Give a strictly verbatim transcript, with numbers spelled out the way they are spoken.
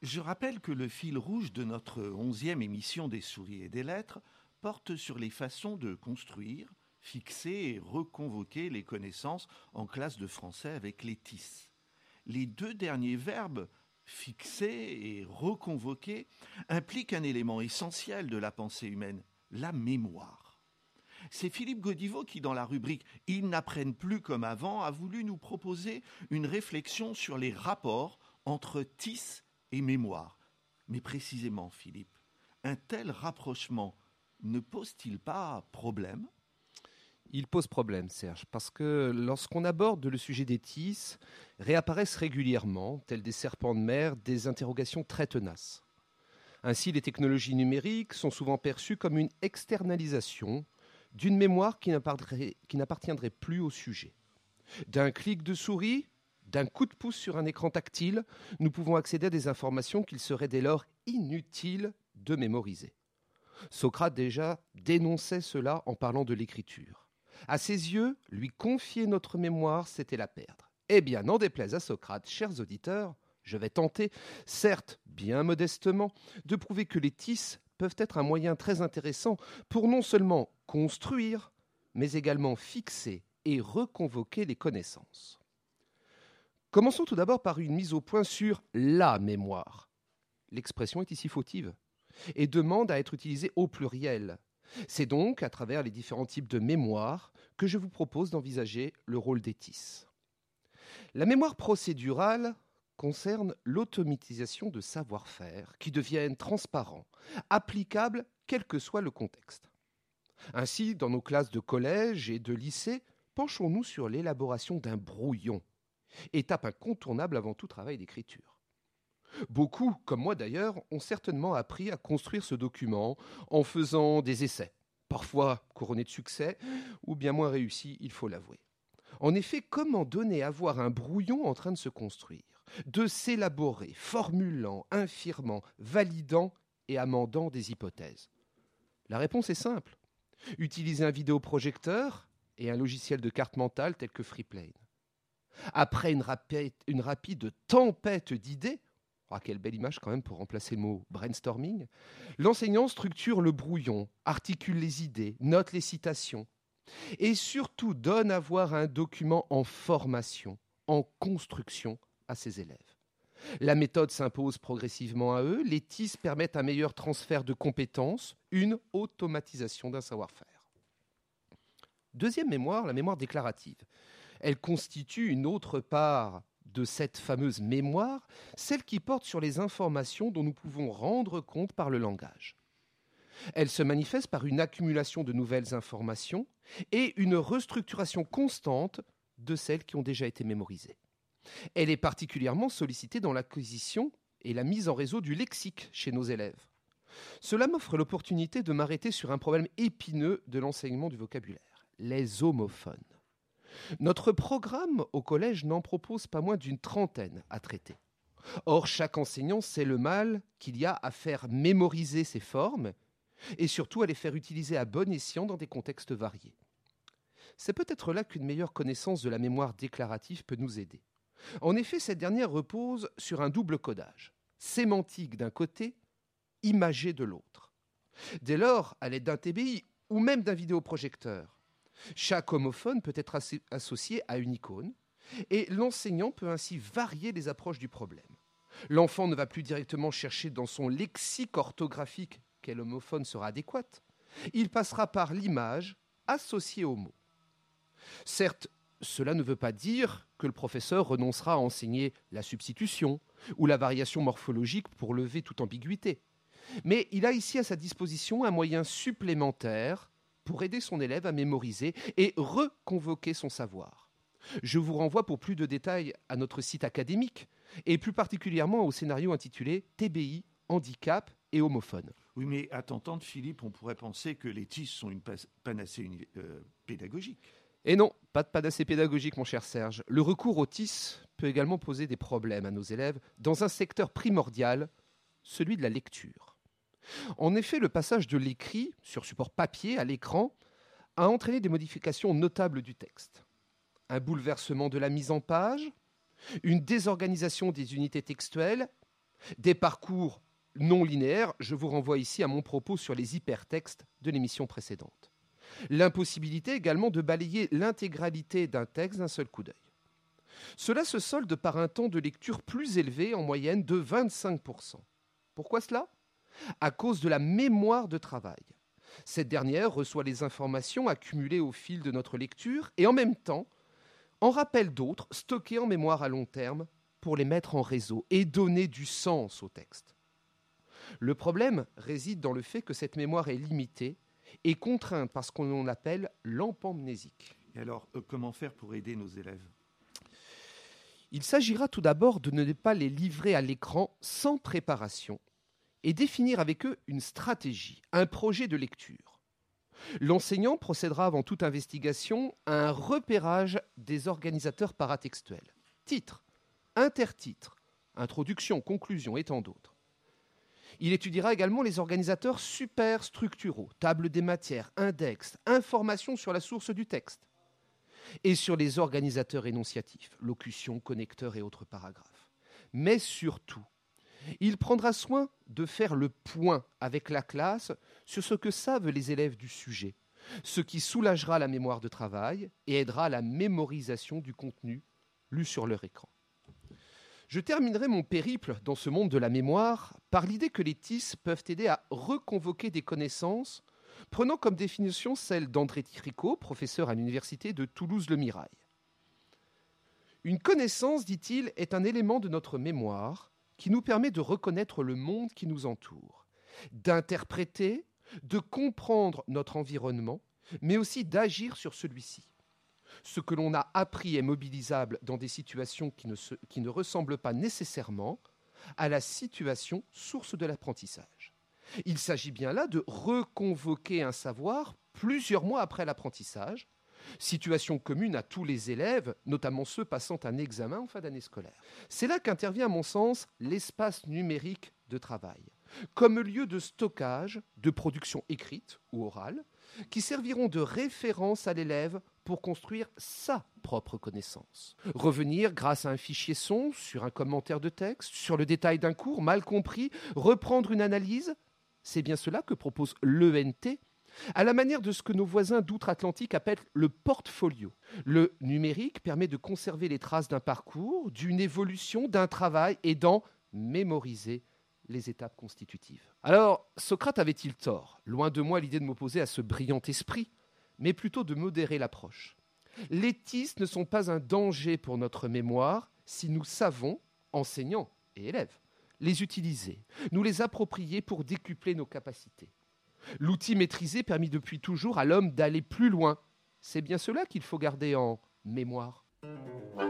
Je rappelle que le fil rouge de notre onzième émission des souris et des lettres porte sur les façons de construire, fixer et reconvoquer les connaissances en classe de français avec les T I S. Les deux derniers verbes, fixer et reconvoquer, impliquent un élément essentiel de la pensée humaine, la mémoire. C'est Philippe Godiveau qui, dans la rubrique « Ils n'apprennent plus comme avant », a voulu nous proposer une réflexion sur les rapports entre T I S et mémoire. Mais précisément, Philippe, un tel rapprochement ne pose-t-il pas problème ? Il pose problème, Serge, parce que lorsqu'on aborde le sujet des T I S, réapparaissent régulièrement, tels des serpents de mer, des interrogations très tenaces. Ainsi, les technologies numériques sont souvent perçues comme une externalisation d'une mémoire qui n'appartiendrait, qui n'appartiendrait plus au sujet. D'un clic de souris, d'un coup de pouce sur un écran tactile, nous pouvons accéder à des informations qu'il serait dès lors inutile de mémoriser. Socrate déjà dénonçait cela en parlant de l'écriture. À ses yeux, lui confier notre mémoire, c'était la perdre. Eh bien, n'en déplaise à Socrate, chers auditeurs, je vais tenter, certes bien modestement, de prouver que les T I S peuvent être un moyen très intéressant pour non seulement construire, mais également fixer et reconvoquer les connaissances. Commençons tout d'abord par une mise au point sur la mémoire. L'expression est ici fautive et demande à être utilisée au pluriel. C'est donc à travers les différents types de mémoire que je vous propose d'envisager le rôle des T I S. La mémoire procédurale concerne l'automatisation de savoir-faire qui deviennent transparents, applicables quel que soit le contexte. Ainsi, dans nos classes de collège et de lycée, penchons-nous sur l'élaboration d'un brouillon, étape incontournable avant tout travail d'écriture. Beaucoup, comme moi d'ailleurs, ont certainement appris à construire ce document en faisant des essais, parfois couronnés de succès, ou bien moins réussis, il faut l'avouer. En effet, comment donner à voir un brouillon en train de se construire, de s'élaborer, formulant, infirmant, validant et amendant des hypothèses ? La réponse est simple. Utiliser un vidéoprojecteur et un logiciel de carte mentale tel que Freeplane. Après une rapide, une rapide tempête d'idées, oh, quelle belle image quand même pour remplacer le mot brainstorming, l'enseignant structure le brouillon, articule les idées, note les citations et surtout donne à voir un document en formation, en construction à ses élèves. La méthode s'impose progressivement à eux, les T I S permettent un meilleur transfert de compétences, une automatisation d'un savoir-faire. Deuxième mémoire, la mémoire déclarative. Elle constitue une autre part de cette fameuse mémoire, celle qui porte sur les informations dont nous pouvons rendre compte par le langage. Elle se manifeste par une accumulation de nouvelles informations et une restructuration constante de celles qui ont déjà été mémorisées. Elle est particulièrement sollicitée dans l'acquisition et la mise en réseau du lexique chez nos élèves. Cela m'offre l'opportunité de m'arrêter sur un problème épineux de l'enseignement du vocabulaire, les homophones. Notre programme au collège n'en propose pas moins d'une trentaine à traiter. Or, chaque enseignant sait le mal qu'il y a à faire mémoriser ces formes et surtout à les faire utiliser à bon escient dans des contextes variés. C'est peut-être là qu'une meilleure connaissance de la mémoire déclarative peut nous aider. En effet, cette dernière repose sur un double codage, sémantique d'un côté, imagé de l'autre. Dès lors, à l'aide d'un T B I ou même d'un vidéoprojecteur, chaque homophone peut être as- associé à une icône et l'enseignant peut ainsi varier les approches du problème. L'enfant ne va plus directement chercher dans son lexique orthographique quel homophone sera adéquat. Il passera par l'image associée au mot. Certes, cela ne veut pas dire que le professeur renoncera à enseigner la substitution ou la variation morphologique pour lever toute ambiguïté. Mais il a ici à sa disposition un moyen supplémentaire pour aider son élève à mémoriser et reconvoquer son savoir. Je vous renvoie pour plus de détails à notre site académique et plus particulièrement au scénario intitulé « T B I, handicap et homophone ». Oui, mais à t'entendre, Philippe, on pourrait penser que les T I S sont une panacée uni- euh, pédagogique. Et non, pas de panacée pédagogique, mon cher Serge. Le recours au T I S peut également poser des problèmes à nos élèves dans un secteur primordial, celui de la lecture. En effet, le passage de l'écrit sur support papier à l'écran a entraîné des modifications notables du texte. Un bouleversement de la mise en page, une désorganisation des unités textuelles, Des parcours non linéaires, je vous renvoie ici à mon propos sur les hypertextes de l'émission précédente. L'impossibilité également de balayer l'intégralité d'un texte d'un seul coup d'œil. Cela se solde par un temps de lecture plus élevé, en moyenne de vingt-cinq pour cent. Pourquoi cela ? À cause de la mémoire de travail. Cette dernière reçoit les informations accumulées au fil de notre lecture et en même temps en rappelle d'autres stockées en mémoire à long terme pour les mettre en réseau et donner du sens au texte. Le problème réside dans le fait que cette mémoire est limitée et contrainte par ce qu'on appelle l'empamnésique. Et alors, euh, comment faire pour aider nos élèves ? Il s'agira tout d'abord de ne pas les livrer à l'écran sans préparation et définir avec eux une stratégie, un projet de lecture. L'enseignant procédera avant toute investigation à un repérage des organisateurs paratextuels. Titre, intertitre, introduction, conclusion et tant d'autres. Il étudiera également les organisateurs superstructuraux, table des matières, index, informations sur la source du texte. Et sur les organisateurs énonciatifs, locution, connecteur et autres paragraphes. Mais surtout, il prendra soin de faire le point avec la classe sur ce que savent les élèves du sujet, ce qui soulagera la mémoire de travail et aidera à la mémorisation du contenu lu sur leur écran. Je terminerai mon périple dans ce monde de la mémoire par l'idée que les T I S peuvent aider à reconvoquer des connaissances, prenant comme définition celle d'André Tricot, professeur à l'université de Toulouse-Le Mirail. Une connaissance, dit-il, est un élément de notre mémoire qui nous permet de reconnaître le monde qui nous entoure, d'interpréter, de comprendre notre environnement, mais aussi d'agir sur celui-ci. Ce que l'on a appris est mobilisable dans des situations qui ne, se, qui ne ressemblent pas nécessairement à la situation source de l'apprentissage. Il s'agit bien là de reconvoquer un savoir plusieurs mois après l'apprentissage, situation commune à tous les élèves, notamment ceux passant un examen en fin d'année scolaire. C'est là qu'intervient, à mon sens, l'espace numérique de travail, comme lieu de stockage de productions écrites ou orales, qui serviront de référence à l'élève pour construire sa propre connaissance. Revenir grâce à un fichier son sur un commentaire de texte, sur le détail d'un cours mal compris, reprendre une analyse, c'est bien cela que propose l'E N T, à la manière de ce que nos voisins d'outre-Atlantique appellent le portfolio. Le numérique permet de conserver les traces d'un parcours, d'une évolution, d'un travail et d'en mémoriser les étapes constitutives. Alors, Socrate avait-il tort ? Loin de moi l'idée de m'opposer à ce brillant esprit, mais plutôt de modérer l'approche. Les T I S ne sont pas un danger pour notre mémoire si nous savons, enseignants et élèves, les utiliser, nous les approprier pour décupler nos capacités. L'outil maîtrisé permet depuis toujours à l'homme d'aller plus loin. C'est bien cela qu'il faut garder en mémoire.